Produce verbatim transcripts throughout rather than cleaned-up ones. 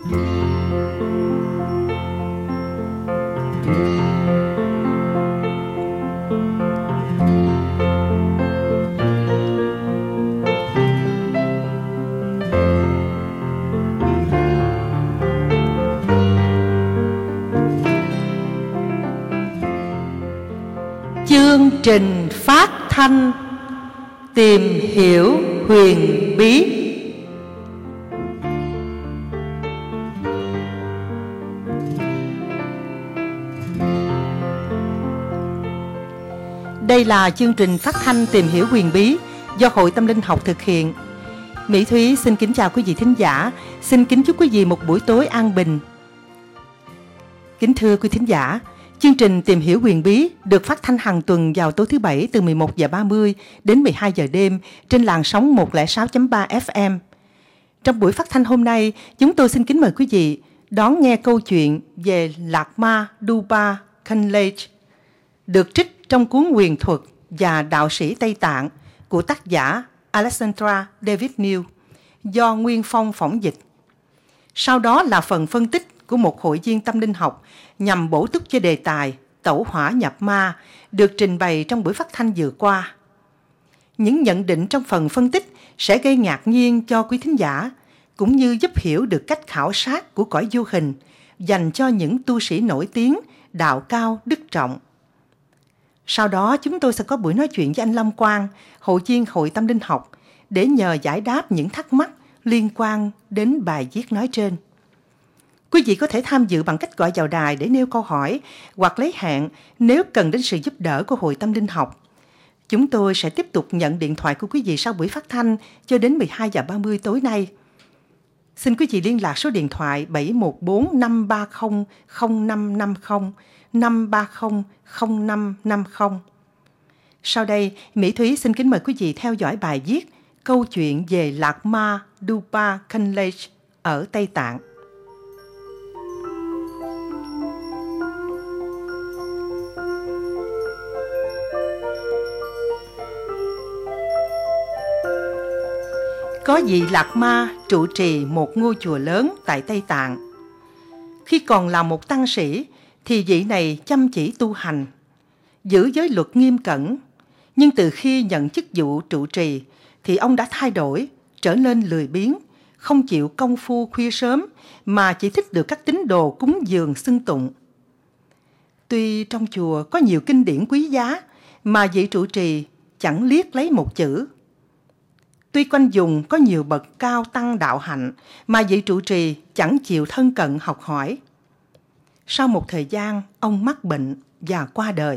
Chương trình phát thanh Tìm hiểu huyền bí. Đây là chương trình phát thanh Tìm hiểu huyền bí do Hội Tâm Linh học thực hiện. Mỹ Thúy xin kính chào quý vị thính giả, xin kính chúc quý vị một buổi tối an bình. Kính thưa quý thính giả, chương trình Tìm hiểu huyền bí được phát thanh hàng tuần vào tối thứ Bảy từ mười một giờ ba mươi đến mười hai giờ đêm trên làn sóng một không sáu chấm ba ép em. Trong buổi phát thanh hôm nay, chúng tôi xin kính mời quý vị đón nghe câu chuyện về Lạc Ma Duba Kanlej, được trích trong cuốn Huyền thuật và đạo sĩ Tây Tạng của tác giả Alexandra David New do Nguyên Phong phỏng dịch. Sau đó là phần phân tích của một hội viên tâm linh học nhằm bổ túc cho đề tài tẩu hỏa nhập ma được trình bày trong buổi phát thanh vừa qua. Những nhận định trong phần phân tích sẽ gây ngạc nhiên cho quý thính giả, cũng như giúp hiểu được cách khảo sát của cõi vô hình dành cho những tu sĩ nổi tiếng, đạo cao, đức trọng. Sau đó chúng tôi sẽ có buổi nói chuyện với anh Lâm Quang, hội viên Hội Tâm Linh học, để nhờ giải đáp những thắc mắc liên quan đến bài viết nói trên. Quý vị có thể tham dự bằng cách gọi vào đài để nêu câu hỏi hoặc lấy hẹn nếu cần đến sự giúp đỡ của Hội Tâm Linh học. Chúng tôi sẽ tiếp tục nhận điện thoại của quý vị sau buổi phát thanh cho đến mười hai giờ ba mươi tối nay. Xin quý vị liên lạc số điện thoại bảy một bốn năm ba không không năm năm không, năm ba không không năm năm không. Sau đây, Mỹ Thúy xin kính mời quý vị theo dõi bài viết câu chuyện về Lạc Ma Duba Kanlej ở Tây Tạng. Có vị Lạc Ma trụ trì một ngôi chùa lớn tại Tây Tạng. Khi còn là một tăng sĩ thì vị này chăm chỉ tu hành, giữ giới luật nghiêm cẩn. Nhưng từ khi nhận chức vụ trụ trì thì ông đã thay đổi, trở nên lười biếng, không chịu công phu khuya sớm mà chỉ thích được các tín đồ cúng dường xưng tụng. Tuy trong chùa có nhiều kinh điển quý giá mà vị trụ trì chẳng liếc lấy một chữ. Tuy quanh vùng có nhiều bậc cao tăng đạo hạnh mà vị trụ trì chẳng chịu thân cận học hỏi. Sau một thời gian, ông mắc bệnh và qua đời.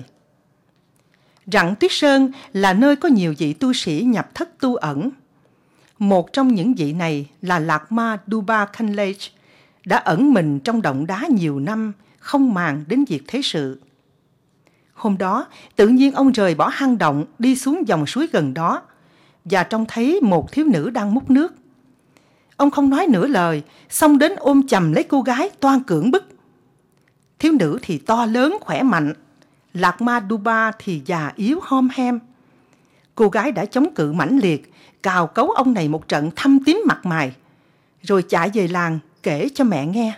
Rặng Tuyết Sơn là nơi có nhiều vị tu sĩ nhập thất tu ẩn. Một trong những vị này là Lạc Ma Duba Kanlej, đã ẩn mình trong động đá nhiều năm, không màng đến việc thế sự. Hôm đó, tự nhiên ông rời bỏ hang động đi xuống dòng suối gần đó, và trông thấy một thiếu nữ đang múc nước. Ông không nói nửa lời, xông đến ôm chầm lấy cô gái toan cưỡng bức. Thiếu nữ thì to lớn khỏe mạnh, Lạc Ma Duba thì già yếu hom hem. Cô gái đã chống cự mãnh liệt, cào cấu ông này một trận thâm tím mặt mày, rồi chạy về làng kể cho mẹ nghe.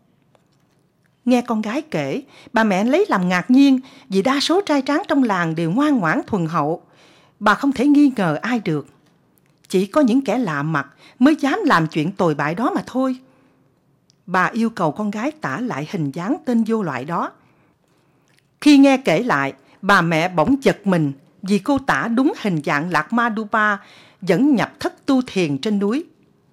Nghe con gái kể, bà mẹ lấy làm ngạc nhiên vì đa số trai tráng trong làng đều ngoan ngoãn thuần hậu. Bà không thể nghi ngờ ai được. Chỉ có những kẻ lạ mặt mới dám làm chuyện tồi bại đó mà thôi. Bà yêu cầu con gái tả lại hình dáng tên vô loại đó. Khi nghe kể lại, bà mẹ bỗng giật mình vì cô tả đúng hình dạng Lạc Ma Duba vẫn nhập thất tu thiền trên núi.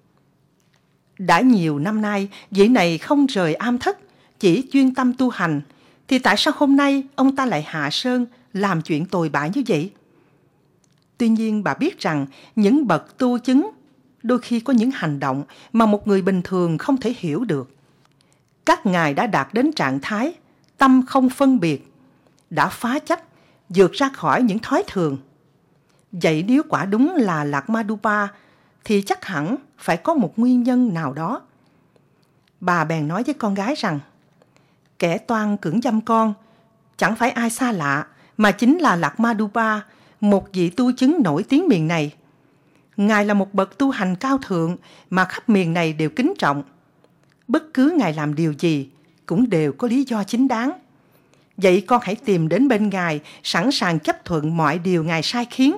Đã nhiều năm nay, vị này không rời am thất, chỉ chuyên tâm tu hành, thì tại sao hôm nay ông ta lại hạ sơn làm chuyện tồi bại như vậy? Tuy nhiên bà biết rằng những bậc tu chứng đôi khi có những hành động mà một người bình thường không thể hiểu được. Các ngài đã đạt đến trạng thái tâm không phân biệt, đã phá chấp, vượt ra khỏi những thói thường. Vậy nếu quả đúng là Lạc Ma Duba thì chắc hẳn phải có một nguyên nhân nào đó. Bà bèn nói với con gái rằng kẻ toan cưỡng dâm con chẳng phải ai xa lạ mà chính là Lạc Ma Duba, một vị tu chứng nổi tiếng miền này. Ngài là một bậc tu hành cao thượng mà khắp miền này đều kính trọng. bất cứ Ngài làm điều gì cũng đều có lý do chính đáng. Vậy con hãy tìm đến bên Ngài, sẵn sàng chấp thuận mọi điều Ngài sai khiến.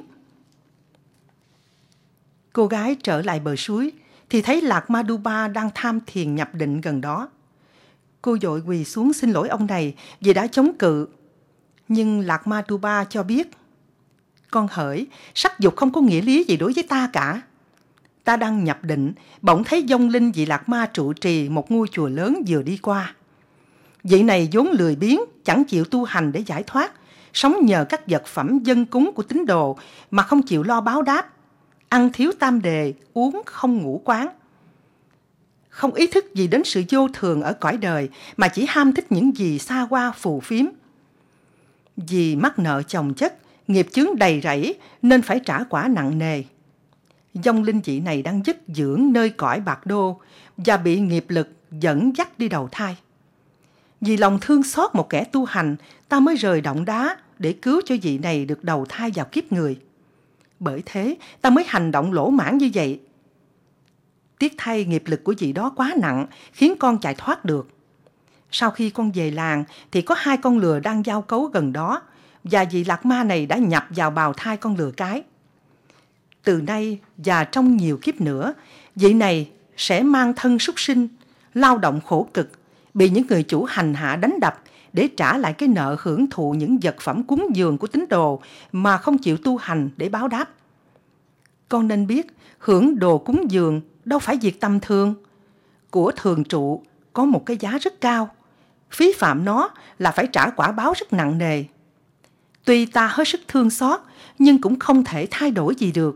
Cô gái trở lại bờ suối thì thấy Lạc Ma Đu-ba đang tham thiền nhập định gần đó. Cô vội quỳ xuống xin lỗi ông này vì đã chống cự. Nhưng Lạc Ma Đu-ba cho biết: Con hỡi, sắc dục không có nghĩa lý gì đối với ta cả. Ta đang nhập định, bỗng thấy vong linh vị Lạc Ma trụ trì một ngôi chùa lớn vừa đi qua. Vị này vốn lười biếng, chẳng chịu tu hành để giải thoát, sống nhờ các vật phẩm dân cúng của tín đồ mà không chịu lo báo đáp, ăn thiếu tam đề, uống không ngủ quán. Không ý thức gì đến sự vô thường ở cõi đời mà chỉ ham thích những gì xa hoa phù phiếm. Vì mắc nợ chồng chất, nghiệp chướng đầy rẫy nên phải trả quả nặng nề. Vong linh vị này đang dứt dưỡng nơi cõi Bạc Đô và bị nghiệp lực dẫn dắt đi đầu thai. Vì lòng thương xót một kẻ tu hành, ta mới rời động đá để cứu cho vị này được đầu thai vào kiếp người. Bởi thế, ta mới hành động lỗ mãn như vậy. Tiếc thay nghiệp lực của vị đó quá nặng, khiến con chạy thoát được. Sau khi con về làng, thì có hai con lừa đang giao cấu gần đó, và vị Lạc Ma này đã nhập vào bào thai con lừa cái. Từ nay và trong nhiều kiếp nữa, vị này sẽ mang thân súc sinh, lao động khổ cực, bị những người chủ hành hạ đánh đập để trả lại cái nợ hưởng thụ những vật phẩm cúng dường của tín đồ mà không chịu tu hành để báo đáp. Con nên biết, hưởng đồ cúng dường đâu phải việc tầm thường. Của thường trụ có một cái giá rất cao, phí phạm nó là phải trả quả báo rất nặng nề. Tuy ta hết sức thương xót, nhưng cũng không thể thay đổi gì được.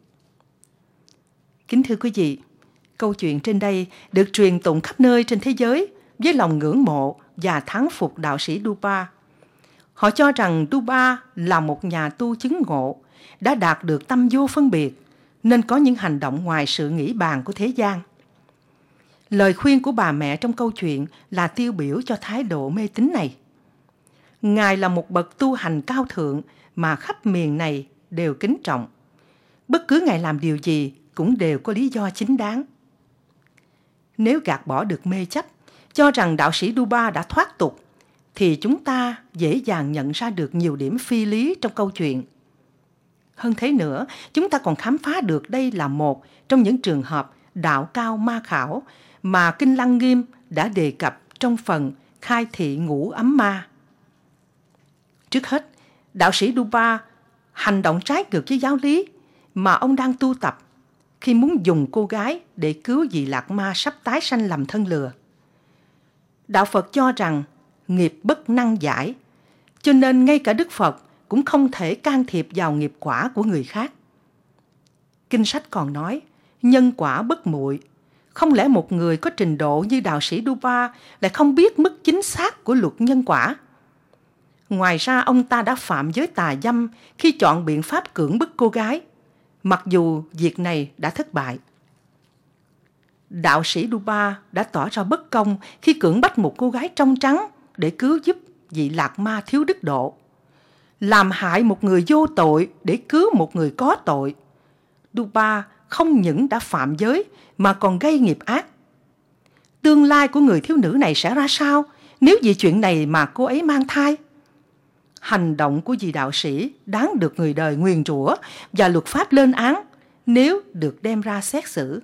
Kính thưa quý vị, câu chuyện trên đây được truyền tụng khắp nơi trên thế giới với lòng ngưỡng mộ và thán phục đạo sĩ Đu-ba. Họ cho rằng Đu-ba là một nhà tu chứng ngộ, đã đạt được tâm vô phân biệt, nên có những hành động ngoài sự nghĩ bàn của thế gian. Lời khuyên của bà mẹ trong câu chuyện là tiêu biểu cho thái độ mê tín này. Ngài là một bậc tu hành cao thượng mà khắp miền này đều kính trọng. Bất cứ Ngài làm điều gì cũng đều có lý do chính đáng. Nếu gạt bỏ được mê chấp, cho rằng đạo sĩ Đu-ba đã thoát tục, thì chúng ta dễ dàng nhận ra được nhiều điểm phi lý trong câu chuyện. Hơn thế nữa, chúng ta còn khám phá được đây là một trong những trường hợp đạo cao ma khảo mà Kinh Lăng Nghiêm đã đề cập trong phần khai thị ngũ ấm ma. Trước hết, đạo sĩ Đu-ba hành động trái ngược với giáo lý mà ông đang tu tập khi muốn dùng cô gái để cứu vị Lạc Ma sắp tái sanh làm thân lừa. Đạo Phật cho rằng nghiệp bất năng giải, cho nên ngay cả Đức Phật cũng không thể can thiệp vào nghiệp quả của người khác. Kinh sách còn nói, nhân quả bất muội. Không lẽ một người có trình độ như đạo sĩ Đu-ba lại không biết mức chính xác của luật nhân quả? Ngoài ra, ông ta đã phạm giới tà dâm khi chọn biện pháp cưỡng bức cô gái, mặc dù việc này đã thất bại. Đạo sĩ Đu-ba đã tỏ ra bất công khi cưỡng bách một cô gái trong trắng để cứu giúp vị Lạc Ma thiếu đức độ. Làm hại một người vô tội để cứu một người có tội. Đu-ba không những đã phạm giới mà còn gây nghiệp ác. Tương lai của người thiếu nữ này sẽ ra sao nếu vì chuyện này mà cô ấy mang thai? Hành động của vị đạo sĩ đáng được người đời nguyền rủa và luật pháp lên án nếu được đem ra xét xử.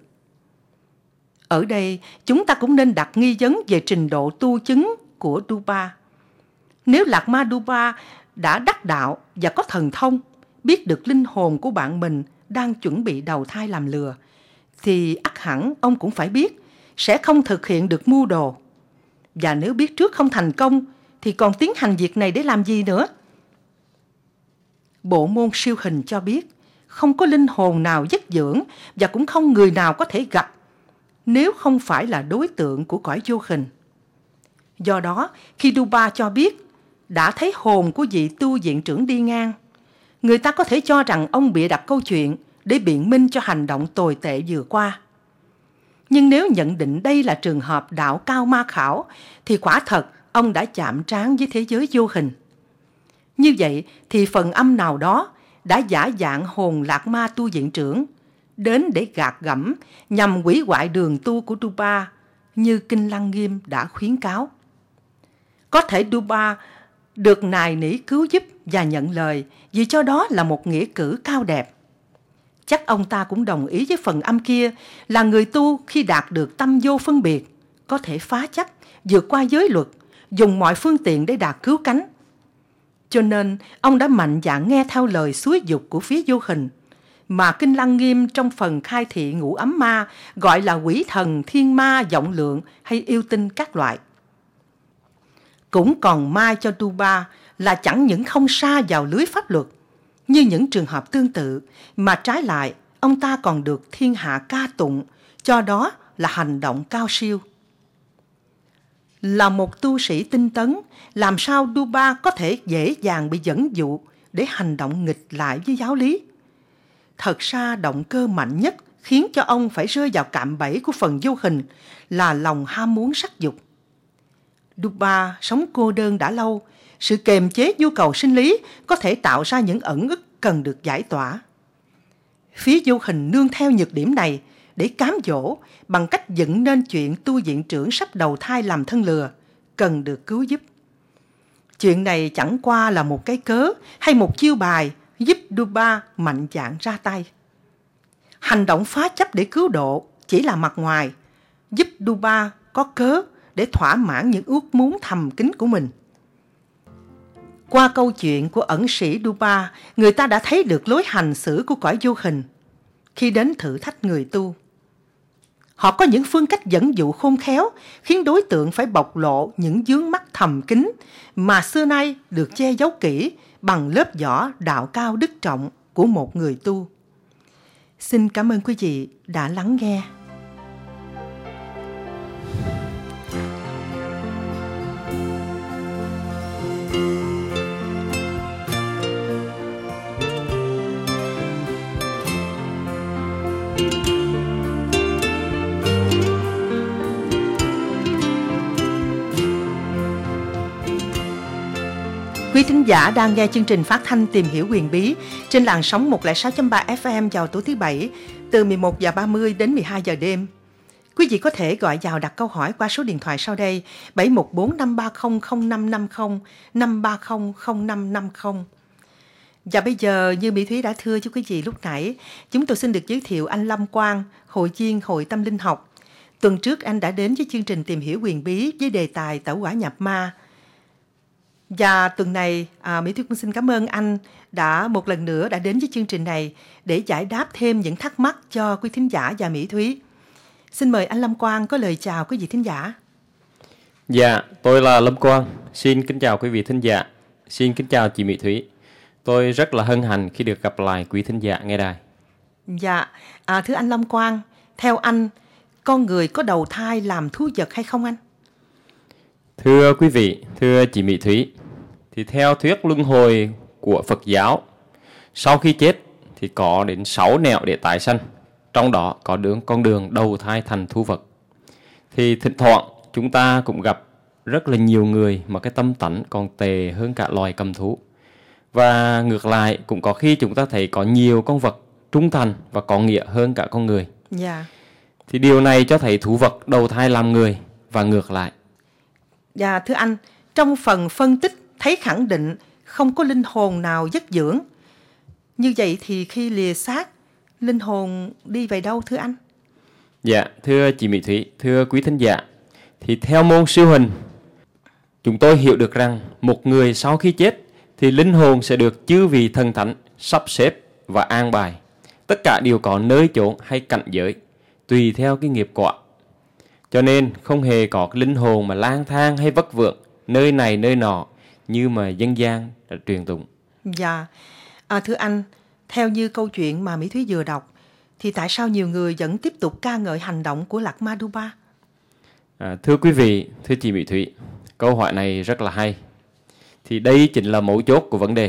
Ở đây, chúng ta cũng nên đặt nghi vấn về trình độ tu chứng của Đu-ba. Nếu Lạc Ma Đu-ba đã đắc đạo và có thần thông, biết được linh hồn của bạn mình đang chuẩn bị đầu thai làm lừa, thì ắt hẳn ông cũng phải biết sẽ không thực hiện được mưu đồ. Và nếu biết trước không thành công, thì còn tiến hành việc này để làm gì nữa? Bộ môn siêu hình cho biết, không có linh hồn nào dứt dưỡng và cũng không người nào có thể gặp nếu không phải là đối tượng của cõi vô hình. Do đó, khi Đu-ba cho biết đã thấy hồn của vị tu viện trưởng đi ngang, người ta có thể cho rằng ông bịa đặt câu chuyện để biện minh cho hành động tồi tệ vừa qua. Nhưng nếu nhận định đây là trường hợp đạo cao ma khảo, thì quả thật ông đã chạm trán với thế giới vô hình. Như vậy thì phần âm nào đó đã giả dạng hồn Lạc Ma tu viện trưởng đến để gạt gẫm nhằm hủy hoại đường tu của Đu-ba như Kinh Lăng Nghiêm đã khuyến cáo. Có thể Duba được nài nỉ cứu giúp và nhận lời vì cho đó là một nghĩa cử cao đẹp. Chắc ông ta cũng đồng ý với phần âm kia là người tu khi đạt được tâm vô phân biệt, có thể phá chấp, vượt qua giới luật, dùng mọi phương tiện để đạt cứu cánh. Cho nên, ông đã mạnh dạn nghe theo lời xúi giục của phía vô hình, mà Kinh Lăng Nghiêm trong phần khai thị ngũ ấm ma gọi là quỷ thần, thiên ma, vọng lượng hay yêu tinh các loại. Cũng còn mai cho Duba là chẳng những không sa vào lưới pháp luật, như những trường hợp tương tự, mà trái lại, ông ta còn được thiên hạ ca tụng, cho đó là hành động cao siêu. Là một tu sĩ tinh tấn, làm sao Duba có thể dễ dàng bị dẫn dụ để hành động nghịch lại với giáo lý? Thật ra động cơ mạnh nhất khiến cho ông phải rơi vào cạm bẫy của phần vô hình là lòng ham muốn sắc dục. Duba sống cô đơn đã lâu, sự kềm chế nhu cầu sinh lý có thể tạo ra những ẩn ức cần được giải tỏa. Phía vô hình nương theo nhược điểm này để cám dỗ bằng cách dựng nên chuyện tu viện trưởng sắp đầu thai làm thân lừa, cần được cứu giúp. Chuyện này chẳng qua là một cái cớ hay một chiêu bài giúp Duba mạnh dạn ra tay. Hành động phá chấp để cứu độ chỉ là mặt ngoài, giúp Duba có cớ để thỏa mãn những ước muốn thầm kín của mình. Qua câu chuyện của ẩn sĩ Duba, người ta đã thấy được lối hành xử của cõi vô hình khi đến thử thách người tu. Họ có những phương cách dẫn dụ khôn khéo, khiến đối tượng phải bộc lộ những vướng mắc thầm kín mà xưa nay được che giấu kỹ bằng lớp vỏ đạo cao đức trọng của một người tu. Xin cảm ơn quý vị đã lắng nghe. Quý thính giả đang nghe chương trình phát thanh Tìm Hiểu Huyền Bí trên làn sóng một không sáu chấm ba ép em vào tối thứ Bảy từ mười một giờ ba mươi đến mười hai giờ đêm. Quý vị có thể gọi vào đặt câu hỏi qua số điện thoại sau đây bảy một bốn năm ba không không năm năm không, năm ba không không năm năm không. Và bây giờ, như Mỹ Thúy đã thưa cho quý vị lúc nãy, chúng tôi xin được giới thiệu anh Lâm Quang, hội viên Hội Tâm Linh Học. Tuần trước anh đã đến với chương trình Tìm Hiểu Huyền Bí với đề tài Tẩu Hỏa Nhập Ma. Và tuần này, à, Mỹ Thúy cũng xin cảm ơn anh đã một lần nữa đã đến với chương trình này để giải đáp thêm những thắc mắc cho quý thính giả và Mỹ Thúy. Xin mời anh Lâm Quang có lời chào quý vị thính giả. Dạ, tôi là Lâm Quang. Xin kính chào quý vị thính giả. Xin kính chào chị Mỹ Thúy. Tôi rất là hân hạnh khi được gặp lại quý thính giả nghe đài. Dạ, à, thưa anh Lâm Quang, theo anh, con người có đầu thai làm thú vật hay không anh? Thưa quý vị, thưa chị Mỹ Thúy, thì theo thuyết luân hồi của Phật giáo, sau khi chết thì có đến sáu nẻo để tái sanh, trong đó có đường con đường đầu thai thành thú vật. Thì thỉnh thoảng chúng ta cũng gặp rất là nhiều người mà cái tâm tánh còn tệ hơn cả loài cầm thú. Và ngược lại cũng có khi chúng ta thấy có nhiều con vật trung thành và có nghĩa hơn cả con người. Dạ. Thì điều này cho thấy thú vật đầu thai làm người và ngược lại. Dạ thưa anh, trong phần phân tích thấy khẳng định không có linh hồn nào giấc dưỡng. Như vậy thì khi lìa xác, linh hồn đi về đâu thưa anh? Dạ, thưa chị Mỹ Thúy, thưa quý thính giả, thì theo môn siêu hình, chúng tôi hiểu được rằng một người sau khi chết thì linh hồn sẽ được chư vị thần thánh sắp xếp và an bài. Tất cả đều có nơi chốn hay cảnh giới, tùy theo cái nghiệp quả. Cho nên không hề có cái linh hồn mà lang thang hay vất vưởng nơi này nơi nọ như mà dân gian đã truyền tụng. Dạ, à, thưa anh, theo như câu chuyện mà Mỹ Thúy vừa đọc, thì tại sao nhiều người vẫn tiếp tục ca ngợi hành động của Lạc Ma Duba? À, thưa quý vị, thưa chị Mỹ Thúy, câu hỏi này rất là hay. Thì đây chính là mấu chốt của vấn đề.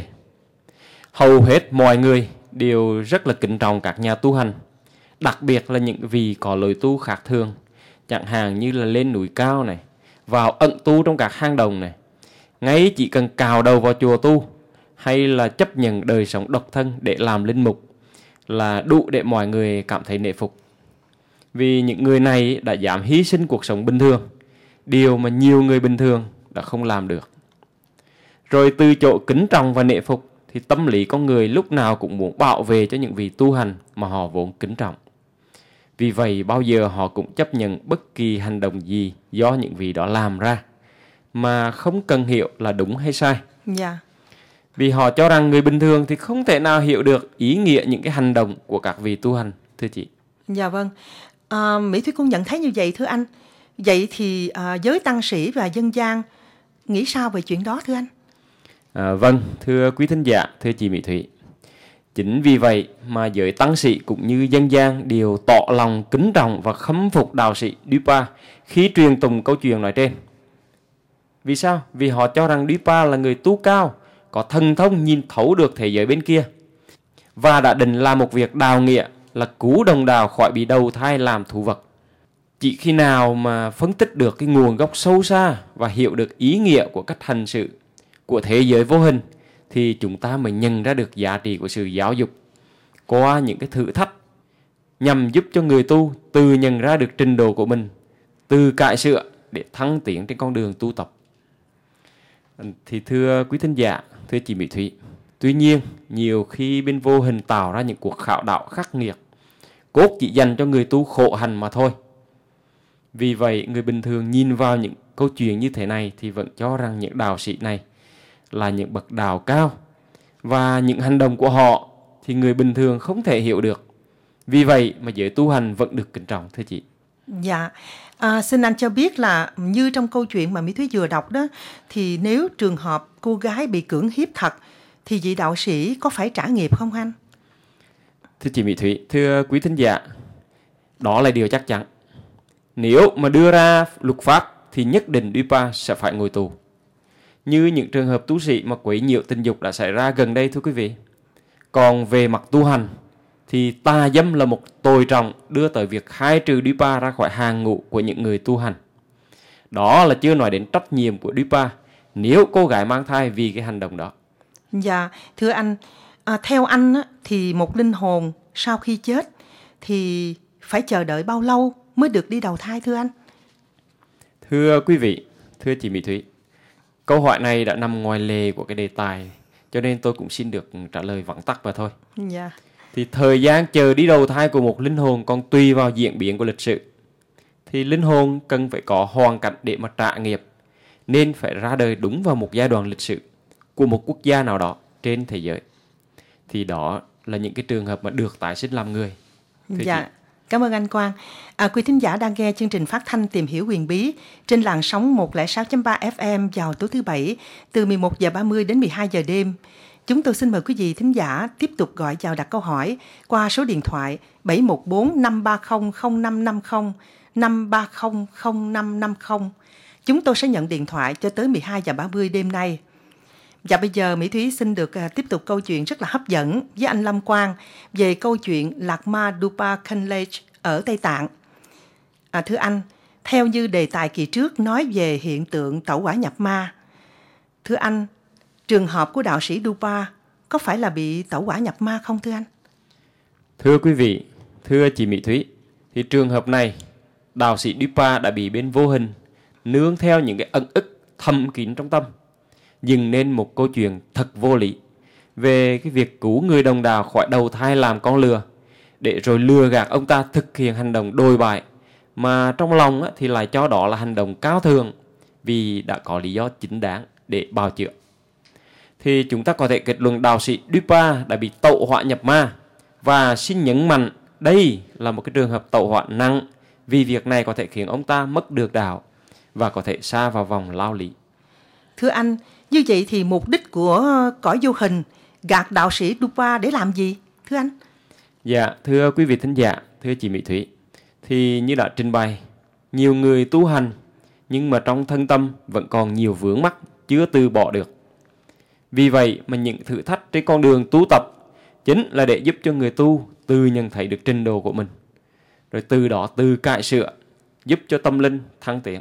Hầu hết mọi người đều rất là kính trọng các nhà tu hành, đặc biệt là những vị có lối tu khác thường, chẳng hạn như là lên núi cao này, vào ẩn tu trong các hang đồng này, ngay chỉ cần cào đầu vào chùa tu, hay là chấp nhận đời sống độc thân để làm linh mục là đủ để mọi người cảm thấy nể phục. Vì những người này đã dám hy sinh cuộc sống bình thường, điều mà nhiều người bình thường đã không làm được. Rồi từ chỗ kính trọng và nể phục thì tâm lý con người lúc nào cũng muốn bảo vệ cho những vị tu hành mà họ vốn kính trọng. Vì vậy bao giờ họ cũng chấp nhận bất kỳ hành động gì do những vị đó làm ra, mà không cần hiểu là đúng hay sai. Dạ. Vì họ cho rằng người bình thường thì không thể nào hiểu được ý nghĩa những cái hành động của các vị tu hành, thưa chị. Dạ vâng. À, Mỹ Thúy cũng nhận thấy như vậy thưa anh. Vậy thì à, giới tăng sĩ và dân gian nghĩ sao về chuyện đó thưa anh? À, vâng, thưa quý thính giả, thưa chị Mỹ Thúy. Chính vì vậy mà giới tăng sĩ cũng như dân gian đều tỏ lòng kính trọng và khâm phục đạo sĩ Dupa khi truyền tụng câu chuyện nói trên. Vì sao? Vì họ cho rằng Dupa là người tu cao, có thần thông nhìn thấu được thế giới bên kia, và đã định làm một việc đạo nghĩa là cứu đồng đạo khỏi bị đầu thai làm thú vật. Chỉ khi nào mà phân tích được cái nguồn gốc sâu xa và hiểu được ý nghĩa của cách hành xử của thế giới vô hình thì chúng ta mới nhận ra được giá trị của sự giáo dục qua những cái thử thách, nhằm giúp cho người tu tự nhận ra được trình độ của mình, tự cải sửa để thăng tiến trên con đường tu tập. Thì thưa quý thính giả, thưa chị Mỹ Thúy, tuy nhiên nhiều khi bên vô hình tạo ra những cuộc khảo đạo khắc nghiệt, cốt chỉ dành cho người tu khổ hành mà thôi. Vì vậy người bình thường nhìn vào những câu chuyện như thế này thì vẫn cho rằng những đạo sĩ này là những bậc đạo cao, và những hành động của họ thì người bình thường không thể hiểu được. Vì vậy mà giới tu hành vẫn được kính trọng, thưa chị. Dạ, à, xin anh cho biết là như trong câu chuyện mà Mỹ Thúy vừa đọc đó, thì nếu trường hợp cô gái bị cưỡng hiếp thật thì vị đạo sĩ có phải trả nghiệp không anh? Thưa chị Mỹ Thúy, thưa quý thính giả, đó là điều chắc chắn. Nếu mà đưa ra luật pháp thì nhất định Dupa sẽ phải ngồi tù, như những trường hợp tu sĩ mà quấy nhiễu tình dục đã xảy ra gần đây, thưa quý vị. Còn về mặt tu hành thì tà dâm là một tội trọng đưa tới việc khai trừ Dupa ra khỏi hàng ngũ của những người tu hành. Đó là chưa nói đến trách nhiệm của Dupa nếu cô gái mang thai vì cái hành động đó. Dạ, thưa anh, à, theo anh á, thì một linh hồn sau khi chết thì phải chờ đợi bao lâu mới được đi đầu thai thưa anh? Thưa quý vị, thưa chị Mỹ Thúy, câu hỏi này đã nằm ngoài lề của cái đề tài, cho nên tôi cũng xin được trả lời vắn tắt và thôi. Dạ. Thì thời gian chờ đi đầu thai của một linh hồn còn tùy vào diễn biến của lịch sử. Thì linh hồn cần phải có hoàn cảnh để mà trả nghiệp, nên phải ra đời đúng vào một giai đoạn lịch sử của một quốc gia nào đó trên thế giới. Thì đó là những cái trường hợp mà được tái sinh làm người. Thưa Dạ. chị. Cảm ơn anh Quang. À, quý thính giả đang nghe chương trình phát thanh Tìm hiểu huyền bí trên làn sóng một không sáu chấm ba ép em vào tối thứ Bảy từ mười một giờ ba mươi đến mười hai giờ đêm. Chúng tôi xin mời quý vị thính giả tiếp tục gọi vào đặt câu hỏi qua số điện thoại bảy một bốn năm ba không không năm năm không, năm ba không không năm năm không. Chúng tôi sẽ nhận điện thoại cho tới mười hai giờ ba mươi đêm nay. Và bây giờ Mỹ Thúy xin được uh, tiếp tục câu chuyện rất là hấp dẫn với anh Lâm Quang về câu chuyện Lạc Ma Dupa Kanlech ở Tây Tạng. À, thưa anh, theo như đề tài kỳ trước nói về hiện tượng tẩu hỏa nhập ma, thưa anh, trường hợp của đạo sĩ Dupa có phải là bị tẩu hỏa nhập ma không thưa anh? Thưa quý vị, thưa chị Mỹ Thúy, thì trường hợp này, đạo sĩ Dupa đã bị bên vô hình nương theo những cái ẩn ức thầm kín trong tâm, dừng nên một câu chuyện thật vô lý về cái việc cứu người đồng đạo khỏi đầu thai làm con lừa, để rồi lừa gạt ông ta thực hiện hành động đồi bại, mà trong lòng thì lại cho đó là hành động cao thượng vì đã có lý do chính đáng để bào chữa. Thì chúng ta có thể kết luận đạo sĩ Dupa đã bị tẩu hỏa nhập ma, và xin nhấn mạnh đây là một cái trường hợp tẩu hỏa nặng, vì việc này có thể khiến ông ta mất được đạo và có thể sa vào vòng lao lý. Thưa anh, như vậy thì mục đích của cõi vô hình gạt đạo sĩ Dupa để làm gì thưa anh? Dạ, thưa quý vị thính giả, thưa chị Mỹ Thúy, thì như đã trình bày, nhiều người tu hành nhưng mà trong thân tâm vẫn còn nhiều vướng mắc chưa từ bỏ được. Vì vậy mà những thử thách trên con đường tu tập chính là để giúp cho người tu tự nhận thấy được trình độ của mình, rồi từ đó tự cải sửa, giúp cho tâm linh thăng tiến.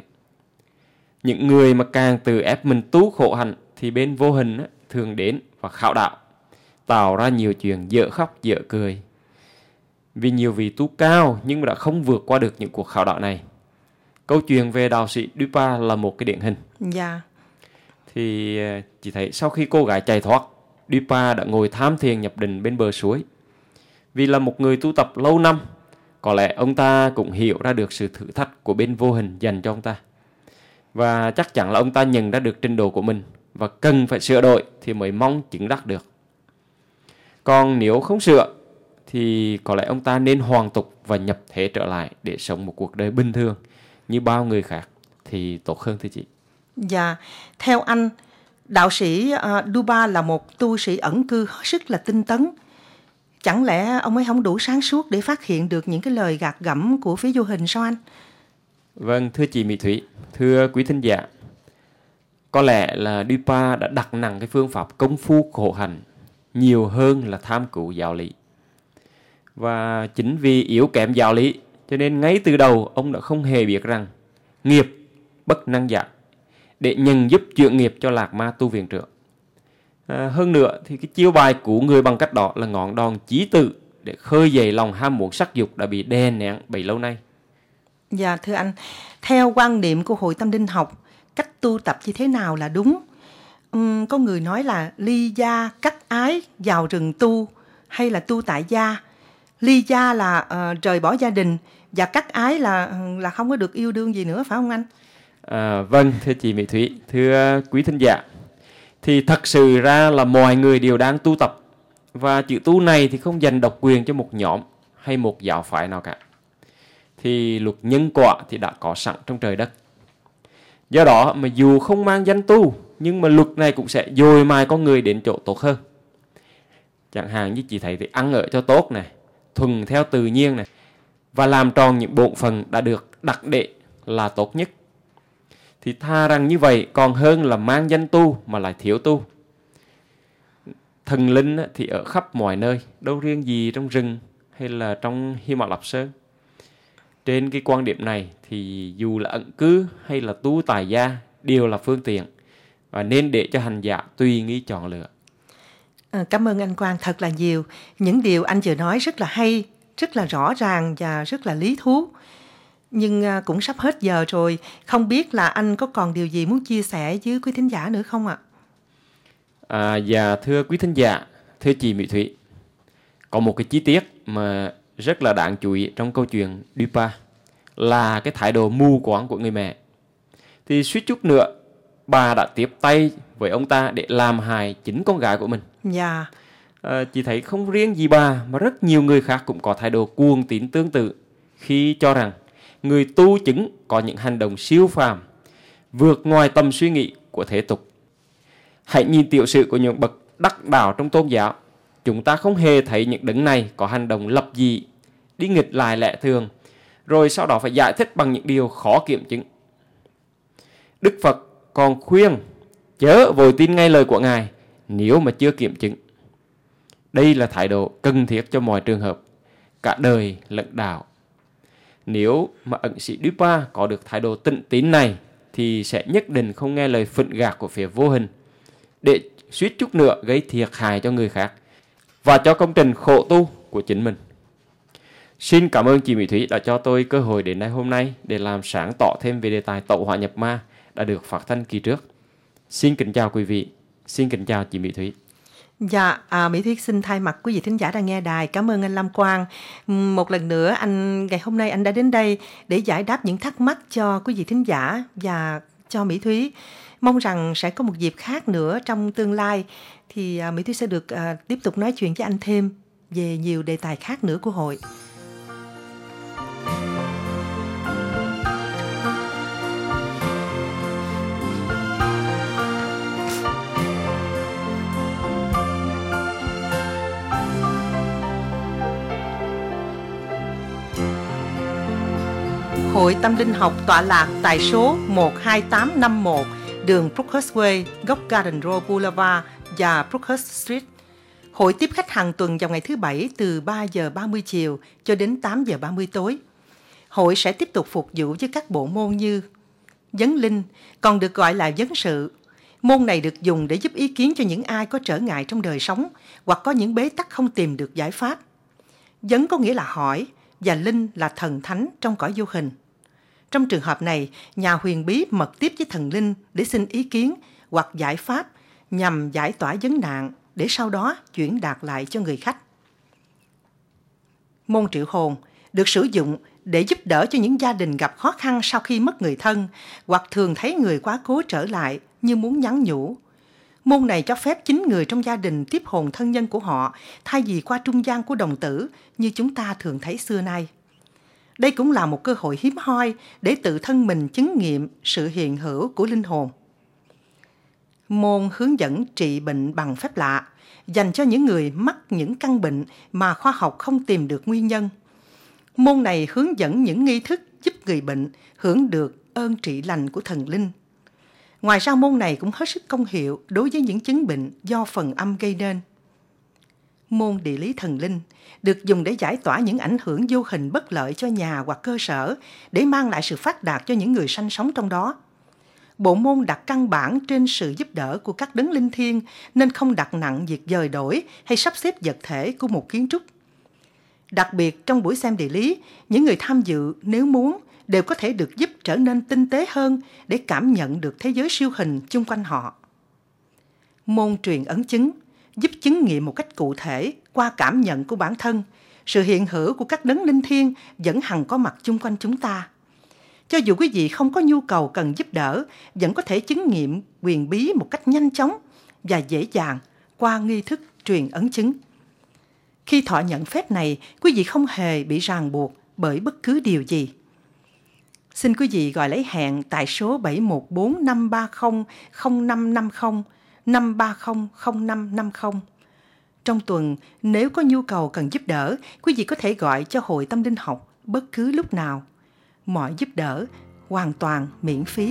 Những người mà càng tự ép mình tu khổ hạnh thì bên vô hình thường đến và khảo đạo, tạo ra nhiều chuyện dở khóc dở cười. Vì nhiều vị tu cao nhưng mà đã không vượt qua được những cuộc khảo đạo này. Câu chuyện về đạo sĩ Dupa là một cái điển hình. Dạ. Thì chỉ thấy sau khi cô gái chạy thoát, Dupa đã ngồi tham thiền nhập định bên bờ suối. Vì là một người tu tập lâu năm, có lẽ ông ta cũng hiểu ra được sự thử thách của bên vô hình dành cho ông ta. Và chắc chắn là ông ta nhận ra được trình độ của mình và cần phải sửa đổi thì mới mong chứng đắc được. Còn nếu không sửa thì có lẽ ông ta nên hoàn tục và nhập thể trở lại để sống một cuộc đời bình thường như bao người khác thì tốt hơn thưa chị. Dạ, theo anh, đạo sĩ uh, Dupa là một tu sĩ ẩn cư hết sức là tinh tấn. Chẳng lẽ ông ấy không đủ sáng suốt để phát hiện được những cái lời gạt gẫm của phía vô hình sao anh? Vâng, thưa chị Mỹ Thúy, thưa quý thính giả, có lẽ là Dupa đã đặt nặng cái phương pháp công phu khổ hạnh nhiều hơn là tham cứu giáo lý. Và chính vì yếu kém giáo lý cho nên ngay từ đầu ông đã không hề biết rằng nghiệp bất năng giải để nhận giúp chuyển nghiệp cho Lạc Ma tu viện trưởng. À, hơn nữa thì cái chiêu bài cứu người bằng cách đó là ngọn đòn chí tử để khơi dậy lòng ham muốn sắc dục đã bị đè nén bấy lâu nay. Dạ thưa anh, theo quan niệm của Hội Tâm Linh học, cách tu tập như thế nào là đúng? Uhm, có người nói là ly gia cắt ái vào rừng tu, hay là tu tại gia. Ly gia là uh, rời bỏ gia đình, và cắt ái là là không có được yêu đương gì nữa, phải không anh? À, vâng, thưa chị Mỹ Thúy, thưa quý thính giả, thì thật sự ra là mọi người đều đang tu tập, và chữ tu này thì không dành độc quyền cho một nhóm hay một giáo phái nào cả. Thì luật nhân quả thì đã có sẵn trong trời đất. Do đó mà dù không mang danh tu, nhưng mà luật này cũng sẽ dồi mài con người đến chỗ tốt hơn. Chẳng hạn như chị thấy thì ăn ở cho tốt này, thuần theo tự nhiên này, và làm tròn những bổn phận đã được đặt để là tốt nhất. Thì tha rằng như vậy còn hơn là mang danh tu mà lại thiếu tu. Thần linh thì ở khắp mọi nơi, đâu riêng gì trong rừng hay là trong Hy Mã Lạp Sơn. Trên cái quan điểm này thì dù là ẩn cư hay là tu tại gia đều là phương tiện, và nên để cho hành giả tùy nghi chọn lựa. À, cảm ơn anh Quang thật là nhiều. Những điều anh vừa nói rất là hay, rất là rõ ràng và rất là lý thú. Nhưng à, cũng sắp hết giờ rồi, không biết là anh có còn điều gì muốn chia sẻ với quý thính giả nữa không ạ? À, dạ thưa quý thính giả, thưa chị Mỹ Thúy, có một cái chi tiết mà rất là đáng chú ý trong câu chuyện Dupa là cái thái độ mù quáng của người mẹ. Thì suýt chút nữa bà đã tiếp tay với ông ta để làm hại chính con gái của mình. Dạ. À, chị thấy không riêng gì bà mà rất nhiều người khác cũng có thái độ cuồng tín tương tự khi cho rằng người tu chứng có những hành động siêu phàm vượt ngoài tầm suy nghĩ của thế tục. Hãy nhìn tiểu sử của những bậc đắc đạo trong tôn giáo, chúng ta không hề thấy những đấng này có hành động lập dị, đi nghịch lại lẽ thường, rồi sau đó phải giải thích bằng những điều khó kiểm chứng. Đức Phật còn khuyên chớ vội tin ngay lời của Ngài nếu mà chưa kiểm chứng. Đây là thái độ cần thiết cho mọi trường hợp, cả đời lẫn đạo. Nếu mà ẩn sĩ Dupa có được thái độ tịnh tín này thì sẽ nhất định không nghe lời phận gạt của phía vô hình để suýt chút nữa gây thiệt hại cho người khác và cho công trình khổ tu của chính mình. Xin cảm ơn chị Mỹ Thúy đã cho tôi cơ hội đến đây hôm nay để làm sáng tỏ thêm về đề tài tẩu hỏa nhập ma đã được phát thanh kỳ trước. Xin kính chào quý vị, xin kính chào chị Mỹ Thúy. Dạ, à, Mỹ Thúy xin thay mặt quý vị thính giả đang nghe đài cảm ơn anh Lam Quang. Một lần nữa anh ngày hôm nay anh đã đến đây để giải đáp những thắc mắc cho quý vị thính giả và cho Mỹ Thúy. Mong rằng sẽ có một dịp khác nữa trong tương lai thì à, Mỹ Thúy sẽ được à, tiếp tục nói chuyện với anh thêm về nhiều đề tài khác nữa của hội. Hội Tâm Linh học tọa lạc tại số một hai tám năm mốt đường Brookhurst Way, góc Garden Road Boulevard và Brookhurst Street. Hội tiếp khách hàng tuần vào ngày thứ Bảy từ ba giờ ba mươi chiều cho đến tám giờ ba mươi tối. Hội sẽ tiếp tục phục vụ với các bộ môn như vấn linh, còn được gọi là vấn sự. Môn này được dùng để giúp ý kiến cho những ai có trở ngại trong đời sống hoặc có những bế tắc không tìm được giải pháp. Vấn có nghĩa là hỏi và linh là thần thánh trong cõi vô hình. Trong trường hợp này, nhà huyền bí mật tiếp với thần linh để xin ý kiến hoặc giải pháp nhằm giải tỏa vấn nạn để sau đó chuyển đạt lại cho người khách. Môn triệu hồn được sử dụng để giúp đỡ cho những gia đình gặp khó khăn sau khi mất người thân hoặc thường thấy người quá cố trở lại như muốn nhắn nhủ. Môn này cho phép chính người trong gia đình tiếp hồn thân nhân của họ thay vì qua trung gian của đồng tử như chúng ta thường thấy xưa nay. Đây cũng là một cơ hội hiếm hoi để tự thân mình chứng nghiệm sự hiện hữu của linh hồn. Môn hướng dẫn trị bệnh bằng phép lạ dành cho những người mắc những căn bệnh mà khoa học không tìm được nguyên nhân. Môn này hướng dẫn những nghi thức giúp người bệnh hưởng được ơn trị lành của thần linh. Ngoài ra môn này cũng hết sức công hiệu đối với những chứng bệnh do phần âm gây nên. Môn địa lý thần linh được dùng để giải tỏa những ảnh hưởng vô hình bất lợi cho nhà hoặc cơ sở để mang lại sự phát đạt cho những người sanh sống trong đó. Bộ môn đặt căn bản trên sự giúp đỡ của các đấng linh thiêng nên không đặt nặng việc dời đổi hay sắp xếp vật thể của một kiến trúc. Đặc biệt trong buổi xem địa lý, những người tham dự nếu muốn đều có thể được giúp trở nên tinh tế hơn để cảm nhận được thế giới siêu hình chung quanh họ. Môn truyền ấn chứng giúp chứng nghiệm một cách cụ thể qua cảm nhận của bản thân, sự hiện hữu của các đấng linh thiêng vẫn hằng có mặt chung quanh chúng ta. Cho dù quý vị không có nhu cầu cần giúp đỡ, vẫn có thể chứng nghiệm quyền bí một cách nhanh chóng và dễ dàng qua nghi thức truyền ấn chứng. Khi thọ nhận phép này, quý vị không hề bị ràng buộc bởi bất cứ điều gì. Xin quý vị gọi lấy hẹn tại số bảy một bốn năm ba không không năm năm không, năm ba không không năm năm không. Trong tuần, nếu có nhu cầu cần giúp đỡ, quý vị có thể gọi cho Hội Tâm Linh Học bất cứ lúc nào. Mọi giúp đỡ hoàn toàn miễn phí.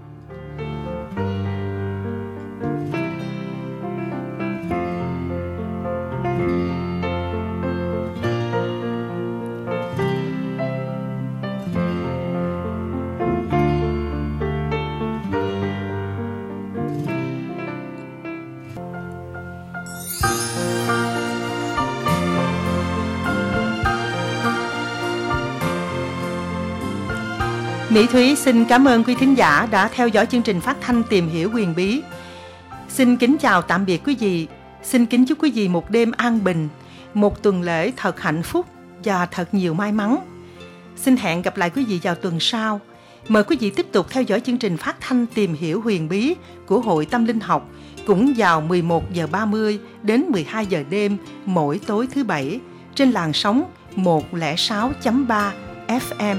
Mỹ Thúy xin cảm ơn quý thính giả đã theo dõi chương trình phát thanh Tìm Hiểu Huyền Bí. Xin kính chào tạm biệt quý vị. Xin kính chúc quý vị một đêm an bình, một tuần lễ thật hạnh phúc và thật nhiều may mắn. Xin hẹn gặp lại quý vị vào tuần sau. Mời quý vị tiếp tục theo dõi chương trình phát thanh Tìm Hiểu Huyền Bí của Hội Tâm Linh Học cũng vào mười một giờ ba mươi đến mười hai giờ đêm mỗi tối thứ Bảy trên làn sóng một không sáu chấm ba ép em.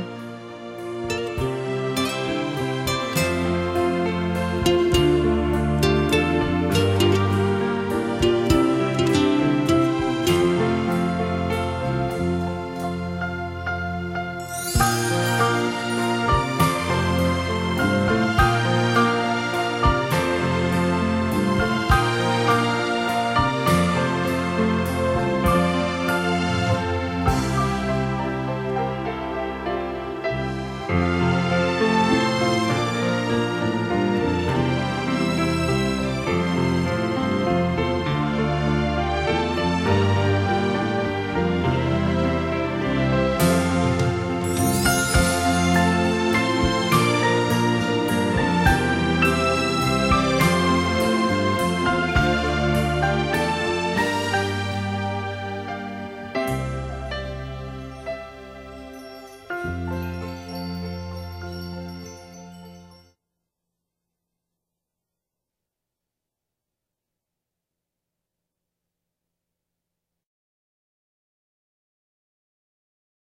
Thank you.